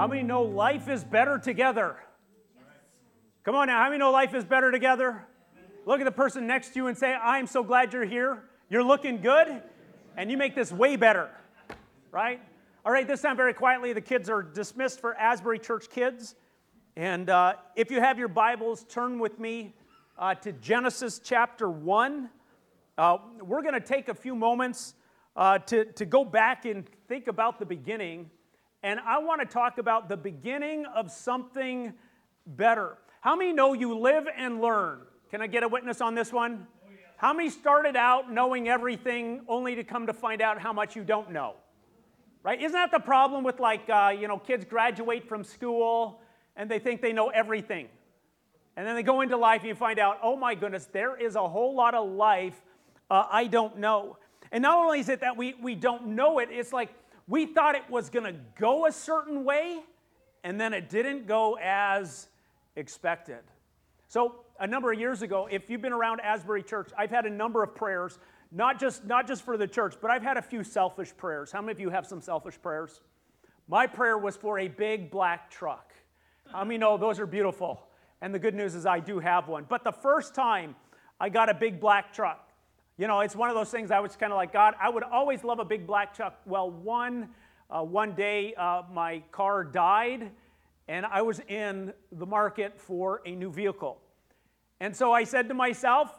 many know life is better together? Come on now, how many know life is better together? Look at the person next to you and say, I'm so glad you're here. You're looking good, and you make this way better, right? All right, this time very quietly, the kids are dismissed for Asbury Church Kids. And if you have your Bibles, turn with me to Genesis chapter 1. We're going to take a few moments to go back and think about the beginning. And I want to talk about the beginning of something better. How many know you live and learn? Can I get a witness on this one? Oh, yeah. How many started out knowing everything only to come to find out how much you don't know? Right? Isn't that the problem with kids graduate from school and they think they know everything. And then they go into life and you find out, oh my goodness, there is a whole lot of life I don't know. And not only is it that we don't know it, it's like we thought it was going to go a certain way and then it didn't go as expected. So a number of years ago, if you've been around Asbury Church, I've had a number of prayers, not just for the church, but I've had a few selfish prayers. How many of you have some selfish prayers? My prayer was for a big black truck. How many know those are beautiful? And the good news is I do have one. But the first time I got a big black truck, it's one of those things I was kind of like, God, I would always love a big black truck. Well, one day my car died, and I was in the market for a new vehicle. And so I said to myself,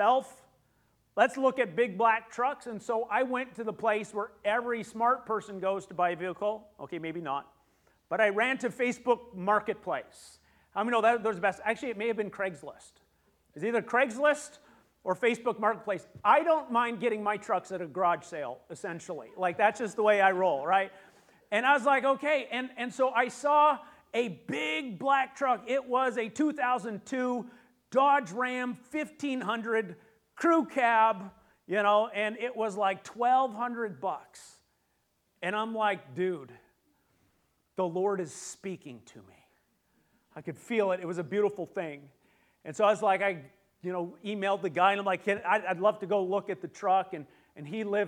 let's look at big black trucks. And so I went to the place where every smart person goes to buy a vehicle. Okay, maybe not. But I ran to Facebook Marketplace. How many know that those are the best? Actually, it may have been Craigslist. It's either Craigslist or Facebook Marketplace. I don't mind getting my trucks at a garage sale, essentially. Like, that's just the way I roll, right? And I was like, okay. And so I saw a big black truck. It was a 2002 Dodge Ram 1500 crew cab, and it was like $1,200. And I'm like, dude, the Lord is speaking to me. I could feel it. It was a beautiful thing. And so I was like, I emailed the guy, and I'm like, I'd love to go look at the truck. And he lived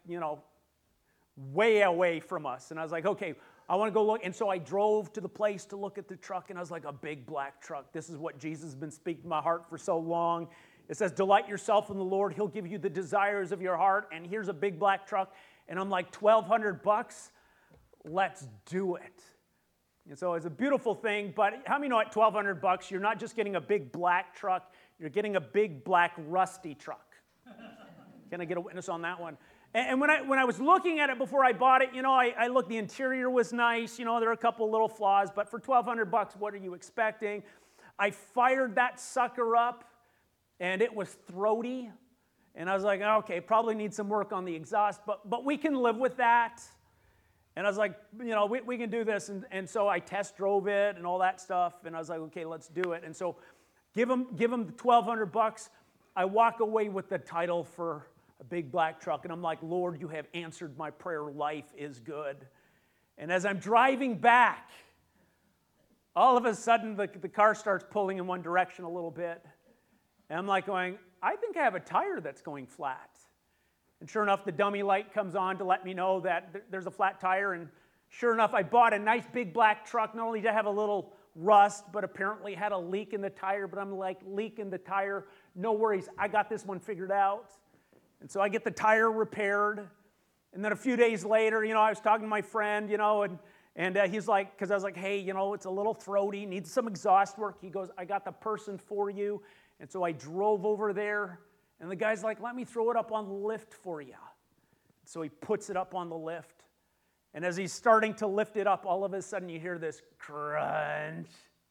way away from us. And I was like, okay, I want to go look. And so I drove to the place to look at the truck, and I was like, a big black truck. This is what Jesus has been speaking to my heart for so long. It says, delight yourself in the Lord. He'll give you the desires of your heart. And here's a big black truck. And I'm like, $1,200? Let's do it. And so it's a beautiful thing. But how many know at $1,200, you're not just getting a big black truck, you're getting a big black rusty truck. Can I get a witness on that one? And when I was looking at it before I bought it, I looked, the interior was nice, there are a couple little flaws, but for $1,200, what are you expecting? I fired that sucker up, and it was throaty, and I was like, okay, probably need some work on the exhaust, but we can live with that. And I was like, we can do this, and so I test drove it and all that stuff, and I was like, okay, let's do it. And so give them the $1,200. I walk away with the title for a big black truck, and I'm like, Lord, you have answered my prayer. Life is good. And as I'm driving back, all of a sudden the car starts pulling in one direction a little bit, and I'm like going, I think I have a tire that's going flat. And sure enough, the dummy light comes on to let me know that there's a flat tire, and sure enough, I bought a nice big black truck. Not only did I have a little rust, but apparently had a leak in the tire, but I'm like, leak in the tire, no worries, I got this one figured out. And so I get the tire repaired, and then a few days later, I was talking to my friend, and he's like, because I was like, hey, it's a little throaty, needs some exhaust work. He goes, I got the person for you. And so I drove over there, and the guy's like, let me throw it up on the lift for you. So he puts it up on the lift, and as he's starting to lift it up, all of a sudden you hear this crunch,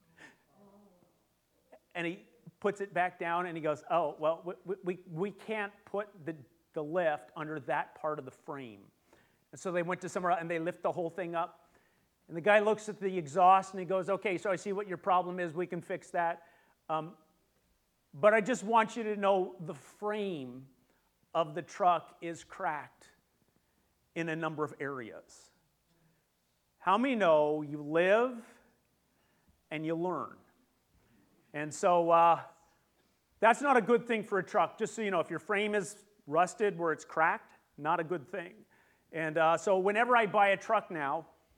and he puts it back down, and he goes, oh, well, we can't put the lift under that part of the frame. And so they went to somewhere else, and they lift the whole thing up. And the guy looks at the exhaust, and he goes, okay, so I see what your problem is. We can fix that. But I just want you to know the frame of the truck is cracked in a number of areas. How many know you live and you learn? And so that's not a good thing for a truck. Just so you know, if your frame is rusted where it's cracked, not a good thing. And so whenever I buy a truck now,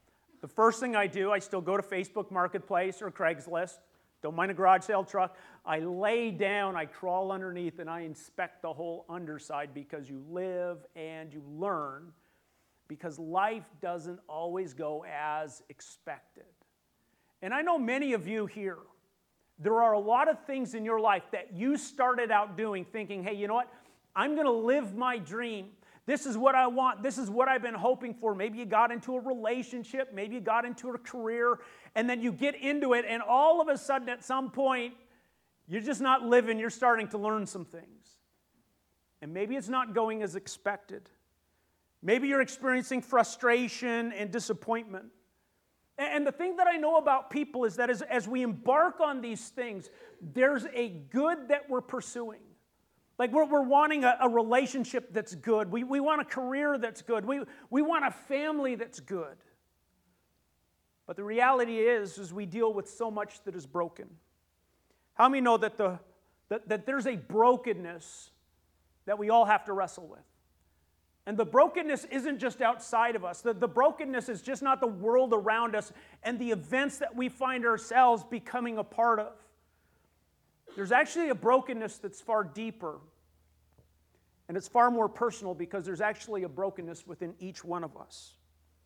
the first thing I do, I still go to Facebook Marketplace or Craigslist. Don't mind a garage sale truck. I lay down, I crawl underneath, and I inspect the whole underside because you live and you learn, because life doesn't always go as expected. And I know many of you here, there are a lot of things in your life that you started out doing thinking, hey, you know what? I'm going to live my dream. This is what I want. This is what I've been hoping for. Maybe you got into a relationship. Maybe you got into a career. And then you get into it, and all of a sudden at some point, you're just not living. You're starting to learn some things. And maybe it's not going as expected. Maybe you're experiencing frustration and disappointment. And the thing that I know about people is that as we embark on these things, there's a good that we're pursuing. Like we're wanting a relationship that's good. We want a career that's good. We want a family that's good. But the reality is we deal with so much that is broken. How many know that that there's a brokenness that we all have to wrestle with? And the brokenness isn't just outside of us. The brokenness is just not the world around us and the events that we find ourselves becoming a part of. There's actually a brokenness that's far deeper. And it's far more personal because there's actually a brokenness within each one of us.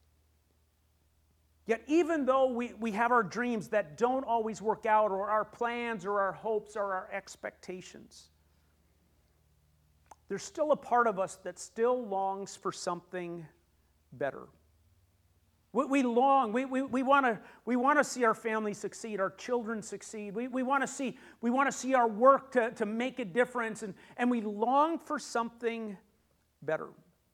Yet even though we have our dreams that don't always work out, or our plans or our hopes or our expectations, there's still a part of us that still longs for something better. We long, we want to see our family succeed, our children succeed. We want to see our work to make a difference, and we long for something better.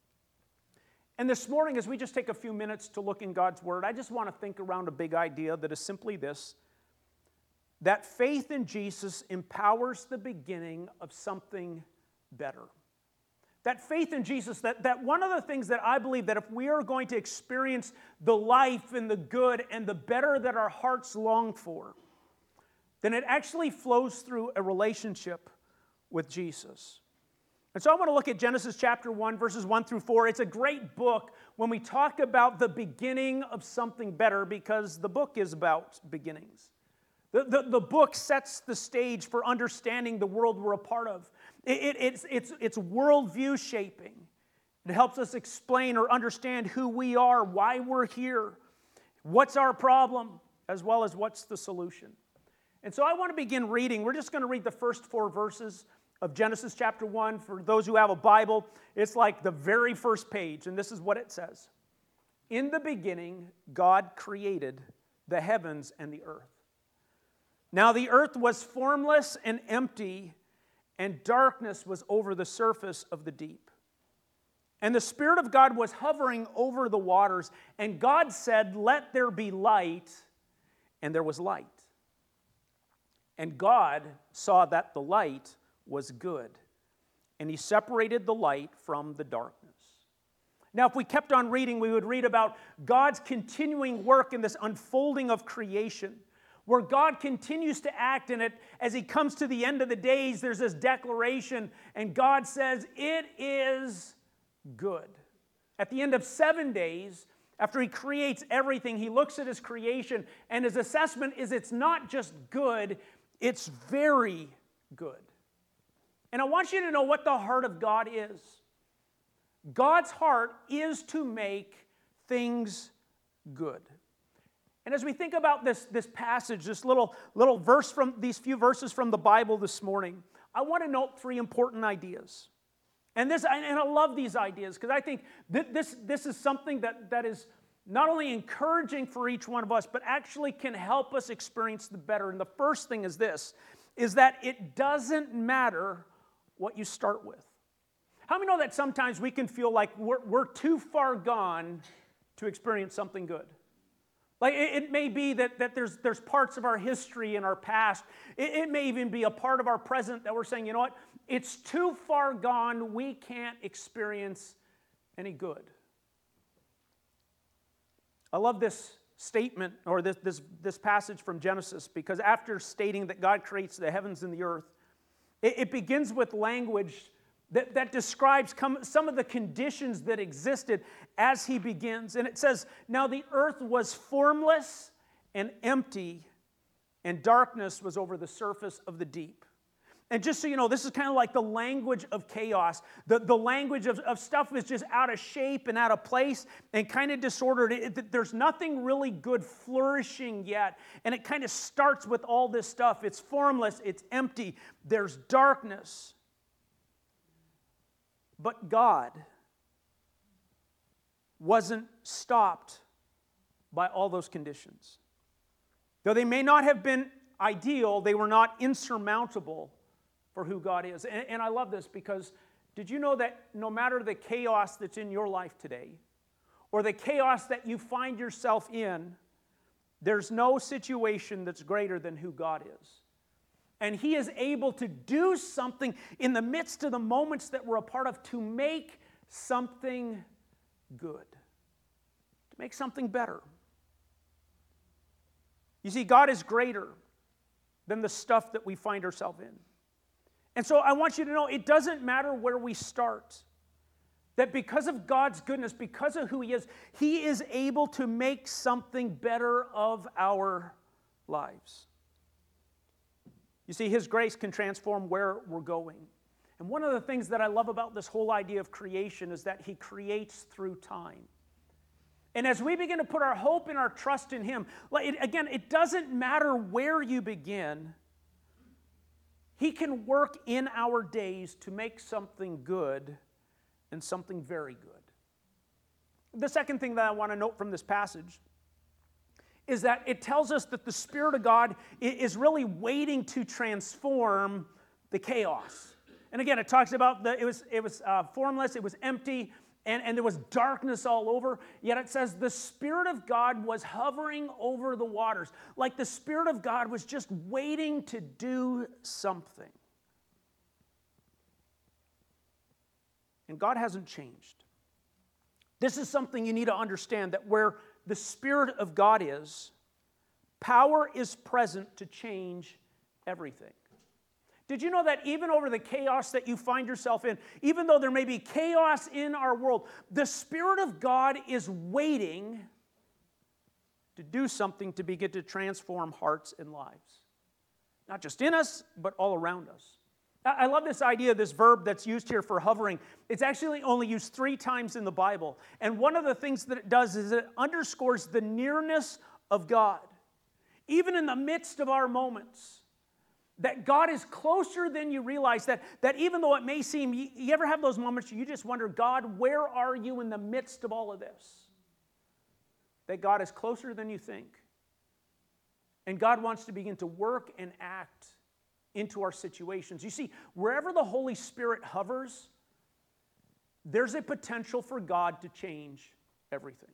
And this morning, as we just take a few minutes to look in God's Word, I just want to think around a big idea that is simply this: that faith in Jesus empowers the beginning of something better. That faith in Jesus, that one of the things that I believe that if we are going to experience the life and the good and the better that our hearts long for, then it actually flows through a relationship with Jesus. And so I want to look at Genesis chapter 1, verses 1 through 4. It's a great book when we talk about the beginning of something better, because the book is about beginnings. The book sets the stage for understanding the world we're a part of. It's worldview shaping. It helps us explain or understand who we are, why we're here, what's our problem, as well as what's the solution. And so I want to begin reading. We're just going to read the first 4 verses of Genesis chapter 1. For those who have a Bible, it's like the very first page, and this is what it says. In the beginning, God created the heavens and the earth. Now the earth was formless and empty, and darkness was over the surface of the deep. And the Spirit of God was hovering over the waters, and God said, "Let there be light," and there was light. And God saw that the light was good, and He separated the light from the darkness. Now, if we kept on reading, we would read about God's continuing work in this unfolding of creation, where God continues to act in it. As He comes to the end of the days, there's this declaration, and God says, "It is good." At the end of 7 days, after He creates everything, He looks at His creation, and His assessment is it's not just good, it's very good. And I want you to know what the heart of God is. God's heart is to make things good. And as we think about this passage, this little verse from these few verses from the Bible this morning, I want to note 3 important ideas. And I love these ideas because I think this is something that is not only encouraging for each one of us, but actually can help us experience the better. And the first thing is this, is that it doesn't matter what you start with. How many know that sometimes we can feel like we're too far gone to experience something good? Like it may be that there's parts of our history and our past. It may even be a part of our present that we're saying, you know what? It's too far gone. We can't experience any good. I love this statement or this passage from Genesis, because after stating that God creates the heavens and the earth, it begins with language that describes some of the conditions that existed as he begins. And it says, "Now the earth was formless and empty, and darkness was over the surface of the deep." And just so you know, this is kind of like the language of chaos. The language of stuff is just out of shape and out of place and kind of disordered. There's nothing really good flourishing yet. And it kind of starts with all this stuff. It's formless, it's empty, there's darkness. But God wasn't stopped by all those conditions. Though they may not have been ideal, they were not insurmountable for who God is. And I love this because did you know that no matter the chaos that's in your life today, or the chaos that you find yourself in, there's no situation that's greater than who God is. And He is able to do something in the midst of the moments that we're a part of to make something good, to make something better. You see, God is greater than the stuff that we find ourselves in. And so I want you to know it doesn't matter where we start, that because of God's goodness, because of who He is able to make something better of our lives. You see, His grace can transform where we're going. And one of the things that I love about this whole idea of creation is that He creates through time. And as we begin to put our hope and our trust in Him, again, it doesn't matter where you begin. He can work in our days to make something good and something very good. The second thing that I want to note from this passage is that it tells us that the Spirit of God is really waiting to transform the chaos. And again, it talks about it was formless, it was empty, and there was darkness all over. Yet it says the Spirit of God was hovering over the waters. Like the Spirit of God was just waiting to do something. And God hasn't changed. This is something you need to understand, that where the Spirit of God is, power is present to change everything. Did you know that even over the chaos that you find yourself in, even though there may be chaos in our world, the Spirit of God is waiting to do something to begin to transform hearts and lives? Not just in us, but all around us. I love this idea, this verb that's used here for hovering. It's actually only used 3 times in the Bible. And one of the things that it does is it underscores the nearness of God. Even in the midst of our moments, that God is closer than you realize, that even though it may seem, you ever have those moments you just wonder, God, where are you in the midst of all of this? That God is closer than you think. And God wants to begin to work and act into our situations. You see, wherever the Holy Spirit hovers, there's a potential for God to change everything.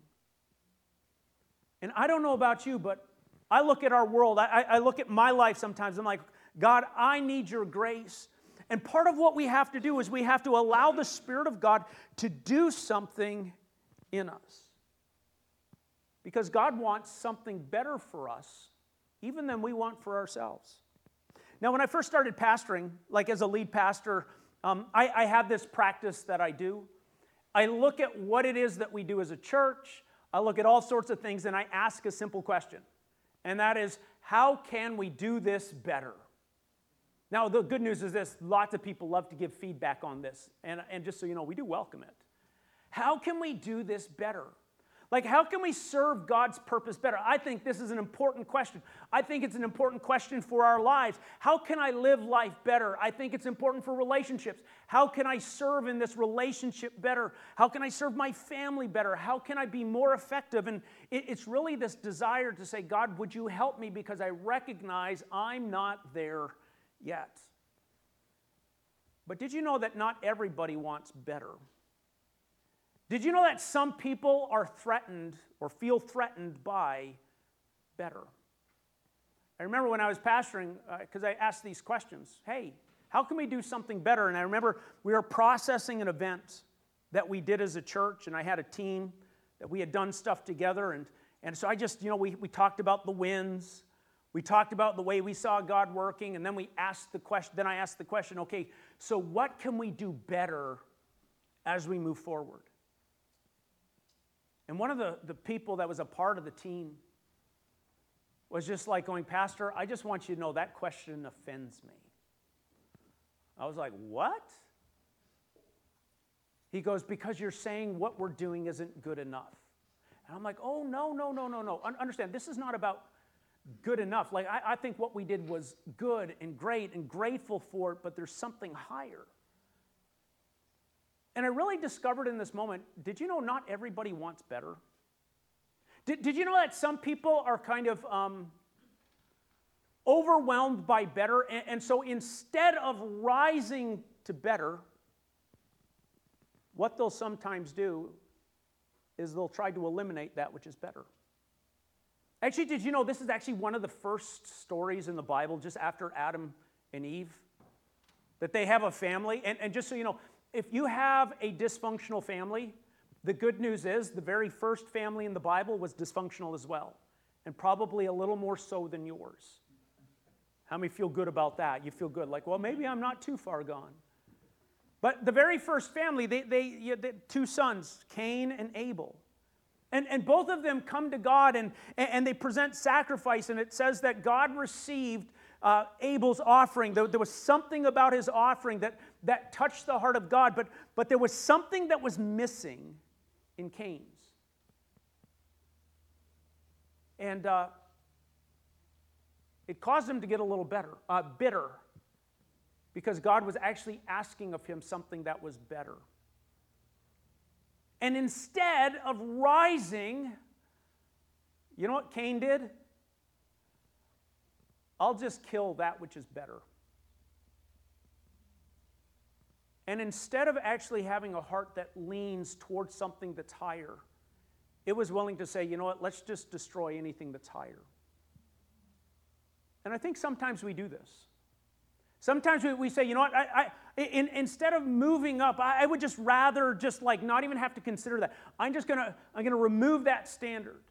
And I don't know about you, but I look at our world, I look at my life sometimes, I'm like, God, I need your grace. And part of what we have to do is we have to allow the Spirit of God to do something in us. Because God wants something better for us, even than we want for ourselves. Now, when I first started pastoring, like as a lead pastor, I have this practice that I do. I look at what it is that we do as a church. I look at all sorts of things, and I ask a simple question. And that is, how can we do this better? Now, the good news is this. Lots of people love to give feedback on this. And just so you know, we do welcome it. How can we do this better? Like, how can we serve God's purpose better? I think this is an important question. I think it's an important question for our lives. How can I live life better? I think it's important for relationships. How can I serve in this relationship better? How can I serve my family better? How can I be more effective? And it's really this desire to say, God, would you help me, because I recognize I'm not there yet. But did you know that not everybody wants better? Did you know that some people are threatened or feel threatened by better? I remember when I was pastoring, because I asked these questions. Hey, how can we do something better? And I remember we were processing an event that we did as a church, and I had a team that we had done stuff together. And so I just, we talked about the wins. We talked about the way we saw God working, and then I asked the question, okay, so what can we do better as we move forward? And one of the people that was a part of the team was just like going, Pastor, I just want you to know that question offends me. I was like, what? He goes, because you're saying what we're doing isn't good enough. And I'm like, oh, no. Understand, this is not about good enough. Like, I think what we did was good and great and grateful for it, but there's something higher. And I really discovered in this moment, did you know not everybody wants better? Did you know that some people are kind of overwhelmed by better, and so instead of rising to better, what they'll sometimes do is they'll try to eliminate that which is better. Actually, did you know this is actually one of the first stories in the Bible, just after Adam and Eve, that they have a family? And just so you know, if you have a dysfunctional family, the good news is the very first family in the Bible was dysfunctional as well, and probably a little more so than yours. How many feel good about that? You feel good, like, well, maybe I'm not too far gone. But the very first family, they two sons, Cain and Abel. And both of them come to God and they present sacrifice, and it says that God received Abel's offering. There was something about his offering that touched the heart of God, but there was something that was missing in Cain's. And it caused him to get a little bitter, because God was actually asking of him something that was better. And instead of rising, you know what Cain did? I'll just kill that which is better. And instead of actually having a heart that leans towards something that's higher, it was willing to say, you know what, let's just destroy anything that's higher. And I think sometimes we do this. Sometimes we say, you know what, instead of moving up, I would just rather just like not even have to consider that. I'm gonna remove that standard.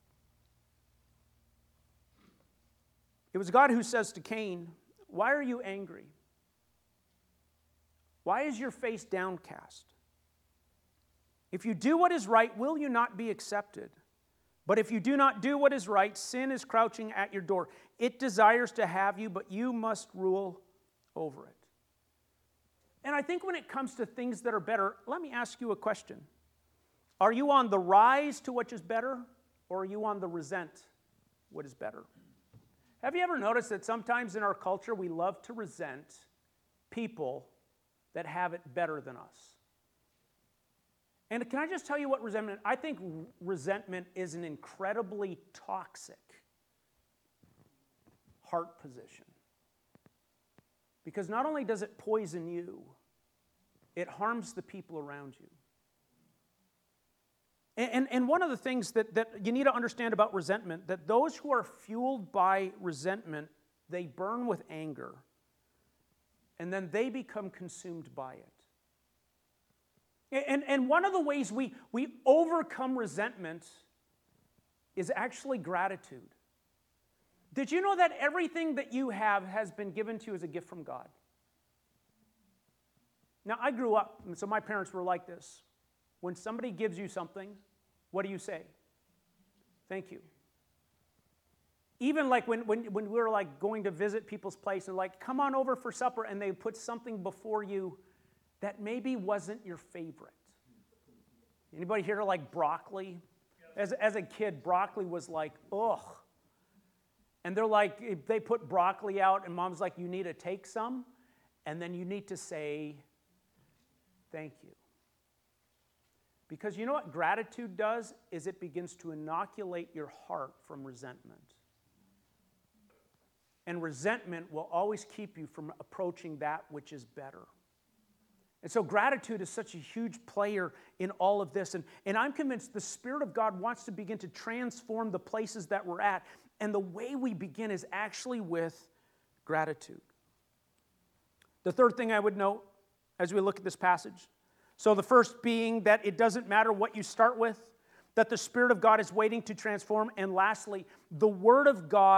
It was God who says to Cain, why are you angry? Why is your face downcast? If you do what is right, will you not be accepted? But if you do not do what is right, sin is crouching at your door. It desires to have you, but you must rule over it. And I think when it comes to things that are better, let me ask you a question. Are you on the rise to what is better, or are you on the resent what is better? Have you ever noticed that sometimes in our culture we love to resent people that have it better than us? And can I just tell you what resentment? I think resentment is an incredibly toxic heart position. Because not only does it poison you, it harms the people around you. And one of the things that you need to understand about resentment, that those who are fueled by resentment, they burn with anger, and then they become consumed by it. And one of the ways we overcome resentment is actually gratitude. Did you know that everything that you have has been given to you as a gift from God? Now, I grew up, and so my parents were like this. When somebody gives you something, what do you say? Thank you. Even like when we were like going to visit people's place and like, come on over for supper, and they put something before you that maybe wasn't your favorite. Anybody here like broccoli? As a kid, broccoli was like, ugh. And they're like, if they put broccoli out, and mom's like, you need to take some, and then you need to say, thank you. Because you know what gratitude does? Is it begins to inoculate your heart from resentment. And resentment will always keep you from approaching that which is better. And so gratitude is such a huge player in all of this. And I'm convinced the Spirit of God wants to begin to transform the places that we're at. And the way we begin is actually with gratitude. The third thing I would note as we look at this passage. So the first being that it doesn't matter what you start with, that the Spirit of God is waiting to transform. And lastly, the Word of God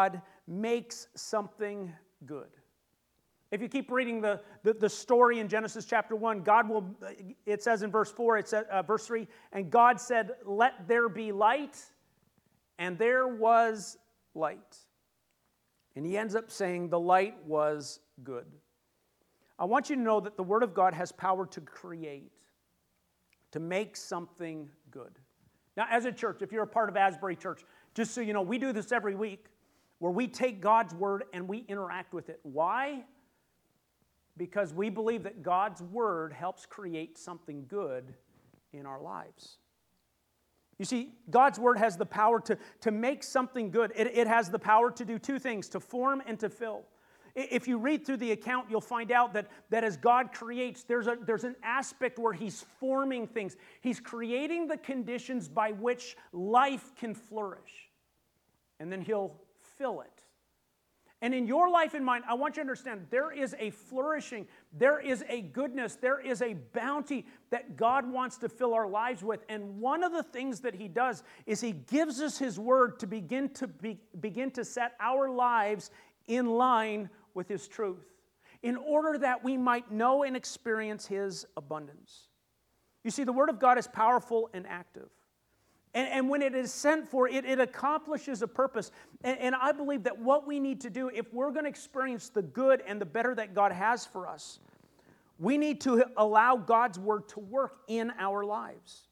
makes something good. If you keep reading the story in Genesis chapter 1, God will, it says in verse 4, it says, verse 3, and God said, let there be light, and there was light. And he ends up saying the light was good. I want you to know that the Word of God has power to create, to make something good. Now, as a church, if you're a part of Asbury Church, just so you know, we do this every week where we take God's Word and we interact with it. Why? Because we believe that God's Word helps create something good in our lives. You see, God's Word has the power to make something good. It has the power to do two things, to form and to fill. If you read through the account, you'll find out that as God creates, there's an aspect where He's forming things. He's creating the conditions by which life can flourish. And then He'll fill it. And in your life and mine, I want you to understand, there is a flourishing, there is a goodness, there is a bounty that God wants to fill our lives with. And one of the things that He does is He gives us His Word to begin to set our lives in line with His truth, in order that we might know and experience His abundance. You see, the Word of God is powerful and active. And when it is sent for, it accomplishes a purpose. And I believe that what we need to do, if we're going to experience the good and the better that God has for us, we need to allow God's Word to work in our lives.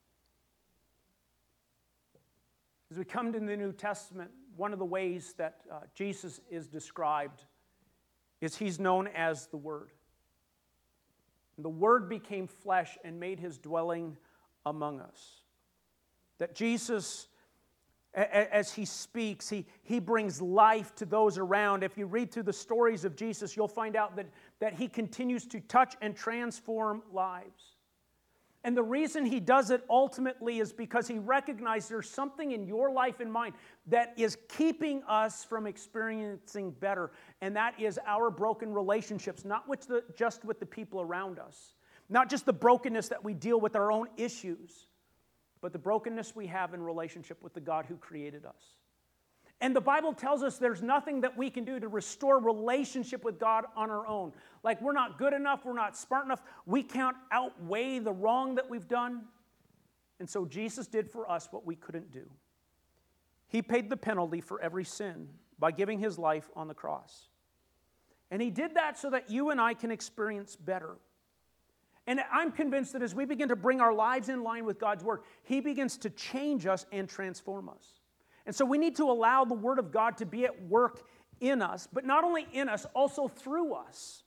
As we come to the New Testament, one of the ways that Jesus is described is He's known as the Word. And the Word became flesh and made His dwelling among us. That Jesus, as He speaks, he brings life to those around. If you read through the stories of Jesus, you'll find out that He continues to touch and transform lives. And the reason He does it ultimately is because He recognizes there's something in your life and mine that is keeping us from experiencing better. And that is our broken relationships, not just with the people around us. Not just the brokenness that we deal with our own issues, but the brokenness we have in relationship with the God who created us. And the Bible tells us there's nothing that we can do to restore relationship with God on our own. Like we're not good enough, we're not smart enough, we can't outweigh the wrong that we've done. And so Jesus did for us what we couldn't do. He paid the penalty for every sin by giving His life on the cross. And He did that so that you and I can experience better. And I'm convinced that as we begin to bring our lives in line with God's Word, He begins to change us and transform us. And so we need to allow the Word of God to be at work in us, but not only in us, also through us.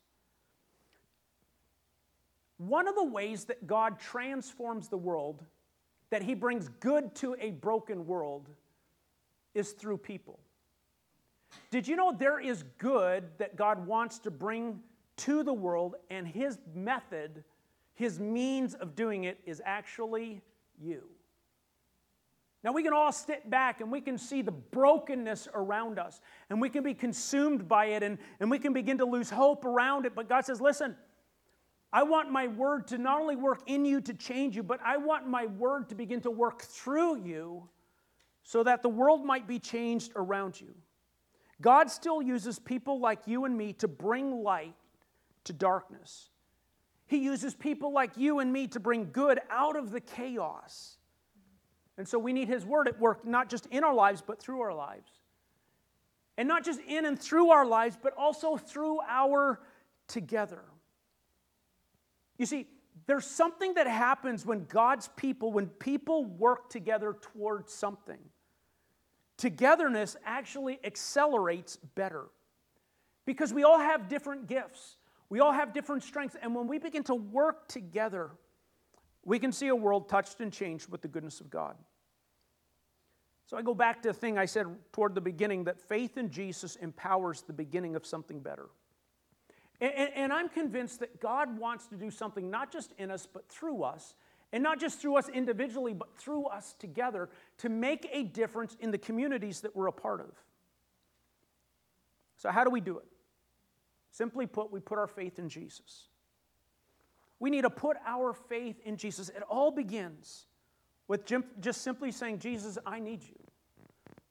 One of the ways that God transforms the world, that He brings good to a broken world, is through people. Did you know there is good that God wants to bring to the world, and His method, His means of doing it is actually you? Now we can all sit back and we can see the brokenness around us, and we can be consumed by it, and we can begin to lose hope around it. But God says, listen, I want my Word to not only work in you to change you, but I want my Word to begin to work through you so that the world might be changed around you. God still uses people like you and me to bring light to darkness. He uses people like you and me to bring good out of the chaos. And so we need His Word at work, not just in our lives, but through our lives. And not just in and through our lives, but also through our together. You see, there's something that happens when God's people, when people work together towards something. Togetherness actually accelerates better. Because we all have different gifts. We all have different strengths. And when we begin to work together, we can see a world touched and changed with the goodness of God. So I go back to the thing I said toward the beginning, that faith in Jesus empowers the beginning of something better. And I'm convinced that God wants to do something not just in us, but through us. And not just through us individually, but through us together to make a difference in the communities that we're a part of. So how do we do it? Simply put, we put our faith in Jesus. We need to put our faith in Jesus. It all begins with just simply saying, Jesus, I need you.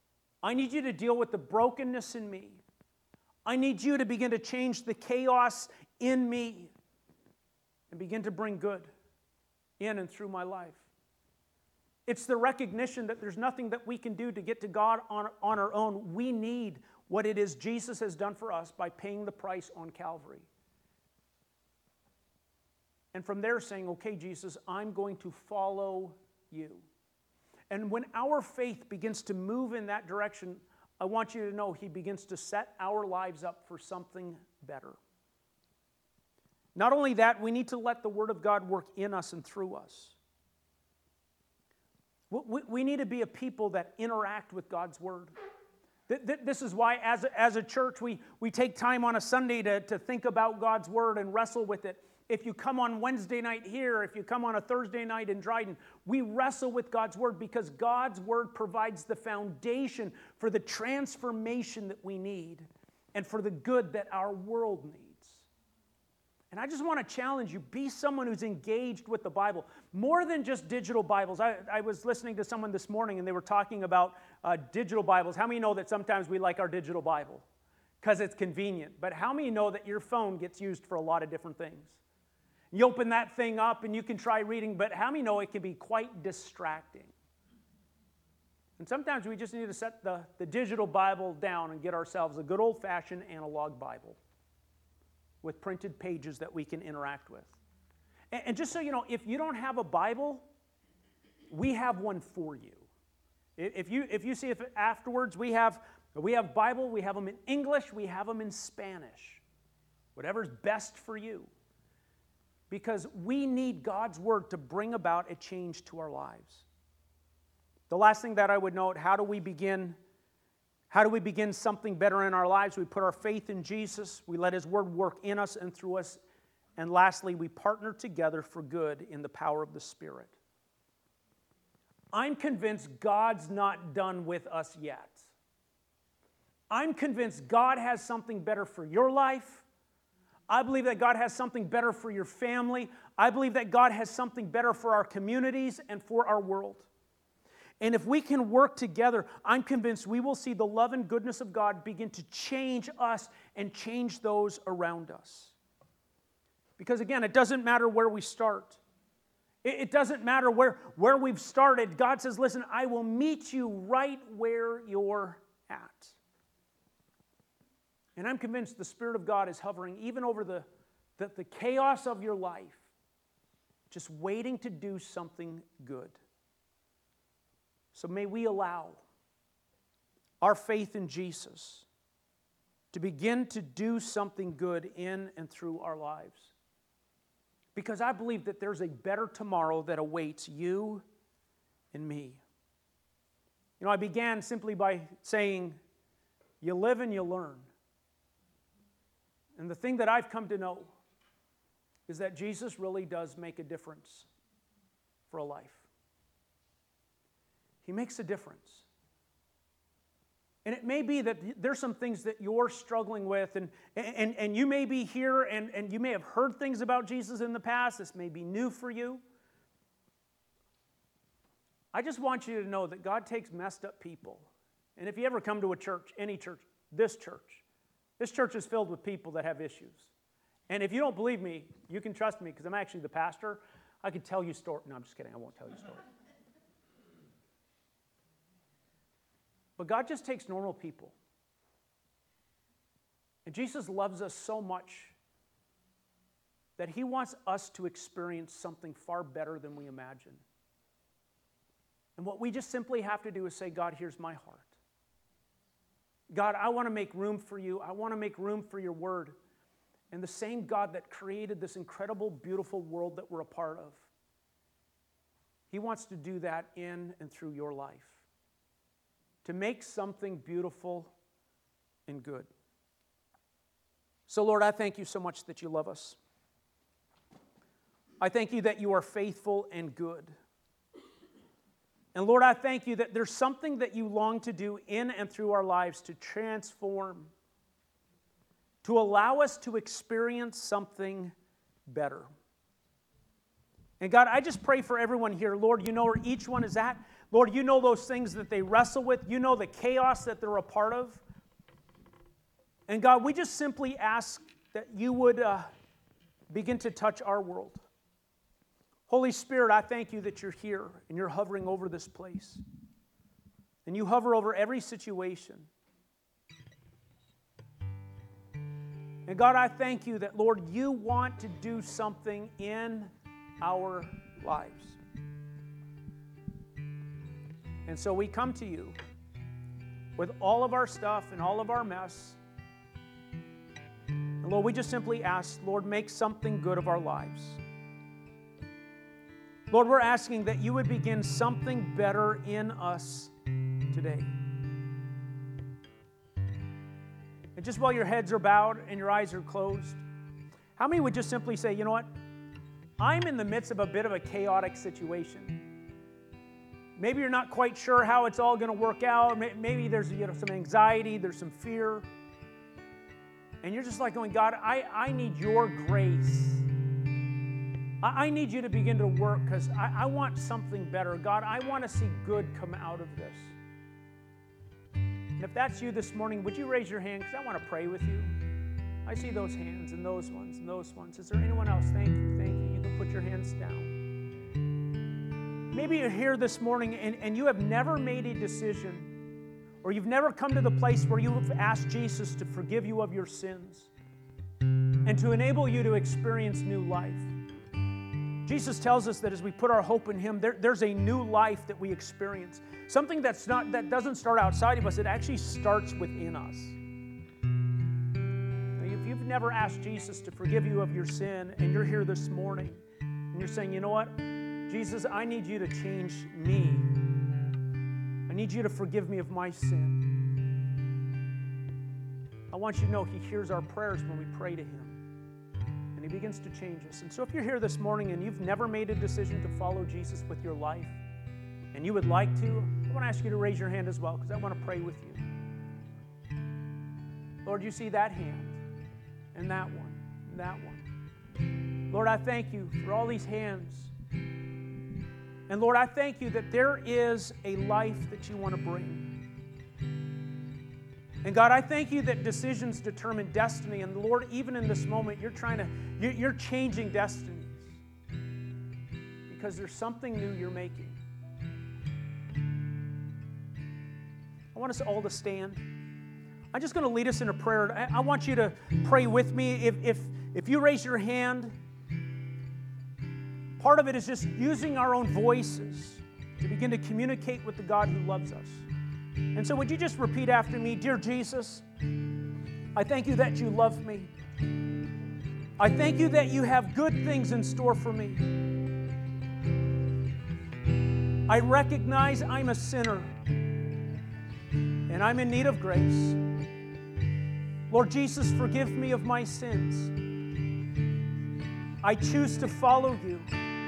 I need you to deal with the brokenness in me. I need you to begin to change the chaos in me and begin to bring good in and through my life. It's the recognition that there's nothing that we can do to get to God on our own. We need what it is Jesus has done for us by paying the price on Calvary. And from there saying, okay, Jesus, I'm going to follow you. And when our faith begins to move in that direction, I want you to know He begins to set our lives up for something better. Not only that, we need to let the Word of God work in us and through us. We need to be a people that interact with God's Word. This is why, as a church, we take time on a Sunday to think about God's Word and wrestle with it. If you come on Wednesday night here, if you come on a Thursday night in Dryden, we wrestle with God's Word because God's Word provides the foundation for the transformation that we need and for the good that our world needs. And I just want to challenge you, be someone who's engaged with the Bible, more than just digital Bibles. I was listening to someone this morning and they were talking about digital Bibles. How many know that sometimes we like our digital Bible? Because it's convenient. But how many know that your phone gets used for a lot of different things? You open that thing up and you can try reading, but how many know it can be quite distracting? And sometimes we just need to set the digital Bible down and get ourselves a good old-fashioned analog Bible with printed pages that we can interact with. And just so you know, if you don't have a Bible, we have one for you. If you see it afterwards, we have Bible, we have them in English, we have them in Spanish. Whatever's best for you. Because we need God's Word to bring about a change to our lives. The last thing that I would note, how do we begin something better in our lives? We put our faith in Jesus. We let His Word work in us and through us. And lastly, we partner together for good in the power of the Spirit. I'm convinced God's not done with us yet. I'm convinced God has something better for your life. I believe that God has something better for your family. I believe that God has something better for our communities and for our world. And if we can work together, I'm convinced we will see the love and goodness of God begin to change us and change those around us. Because again, it doesn't matter where we start. It doesn't matter where we've started. God says, listen, I will meet you right where you're at. And I'm convinced the Spirit of God is hovering even over the chaos of your life, just waiting to do something good. So may we allow our faith in Jesus to begin to do something good in and through our lives. Because I believe that there's a better tomorrow that awaits you and me. You know, I began simply by saying, you live and you learn. And the thing that I've come to know is that Jesus really does make a difference for a life. He makes a difference. And it may be that there's some things that you're struggling with, and you may be here and you may have heard things about Jesus in the past. This may be new for you. I just want you to know that God takes messed up people. And if you ever come to a church, any church, this church is filled with people that have issues. And if you don't believe me, you can trust me because I'm actually the pastor. I can tell you stories. No, I'm just kidding. I won't tell you stories. But God just takes normal people. And Jesus loves us so much that He wants us to experience something far better than we imagine. And what we just simply have to do is say, God, here's my heart. God, I want to make room for you. I want to make room for your word. And the same God that created this incredible, beautiful world that we're a part of, He wants to do that in and through your life. To make something beautiful and good. So, Lord, I thank you so much that you love us. I thank you that you are faithful and good. And Lord, I thank you that there's something that you long to do in and through our lives to transform, to allow us to experience something better. And God, I just pray for everyone here. Lord, you know where each one is at. Lord, you know those things that they wrestle with. You know the chaos that they're a part of. And God, we just simply ask that you would begin to touch our world. Holy Spirit, I thank you that you're here and you're hovering over this place. And you hover over every situation. And God, I thank you that, Lord, you want to do something in our lives. And so we come to you with all of our stuff and all of our mess. And Lord, we just simply ask, Lord, make something good of our lives. Lord, we're asking that you would begin something better in us today. And just while your heads are bowed and your eyes are closed, how many would just simply say, you know what? I'm in the midst of a bit of a chaotic situation. Maybe you're not quite sure how it's all going to work out. Maybe there's some anxiety, there's some fear. And you're just like going, God, I need your grace. I need you to begin to work because I want something better. God, I want to see good come out of this. And if that's you this morning, would you raise your hand because I want to pray with you. I see those hands and those ones and those ones. Is there anyone else? Thank you, thank you. You can put your hands down. Maybe you're here this morning and you have never made a decision, or you've never come to the place where you have asked Jesus to forgive you of your sins and to enable you to experience new life. Jesus tells us that as we put our hope in Him, there's a new life that we experience. Something that doesn't start outside of us, it actually starts within us. Now, if you've never asked Jesus to forgive you of your sin and you're here this morning and you're saying, you know what? Jesus, I need you to change me. I need you to forgive me of my sin. I want you to know He hears our prayers when we pray to Him. And He begins to change us. And so if you're here this morning and you've never made a decision to follow Jesus with your life, and you would like to, I want to ask you to raise your hand as well, because I want to pray with you. Lord, you see that hand, and that one, and that one. Lord, I thank you for all these hands. And Lord, I thank you that there is a life that you want to bring. And God, I thank you that decisions determine destiny. And Lord, even in this moment, you're changing destinies. Because there's something new you're making. I want us all to stand. I'm just going to lead us in a prayer. I want you to pray with me. If you raise your hand, part of it is just using our own voices to begin to communicate with the God who loves us. And so would you just repeat after me, Dear Jesus, I thank you that you love me. I thank you that you have good things in store for me. I recognize I'm a sinner and I'm in need of grace. Lord Jesus, forgive me of my sins. I choose to follow you.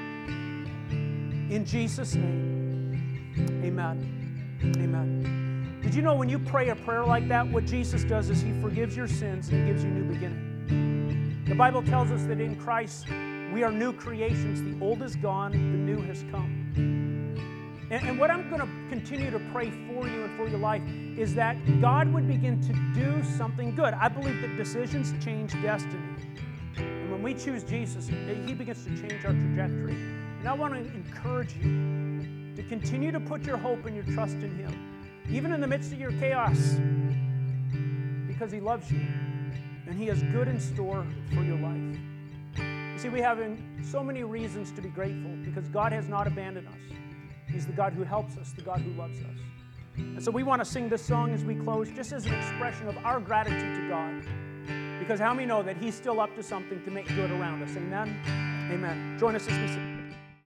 In Jesus' name, amen. Amen. Did you know when you pray a prayer like that, what Jesus does is He forgives your sins and He gives you a new beginning. The Bible tells us that in Christ, we are new creations. The old is gone, the new has come. And what I'm going to continue to pray for you and for your life is that God would begin to do something good. I believe that decisions change destiny. And when we choose Jesus, He begins to change our trajectory. And I want to encourage you to continue to put your hope and your trust in Him, even in the midst of your chaos, because He loves you and He has good in store for your life. You see, we have so many reasons to be grateful because God has not abandoned us. He's the God who helps us, the God who loves us. And so we want to sing this song as we close, just as an expression of our gratitude to God. Because how many know that He's still up to something to make good around us? Amen? Amen. Join us as we sing.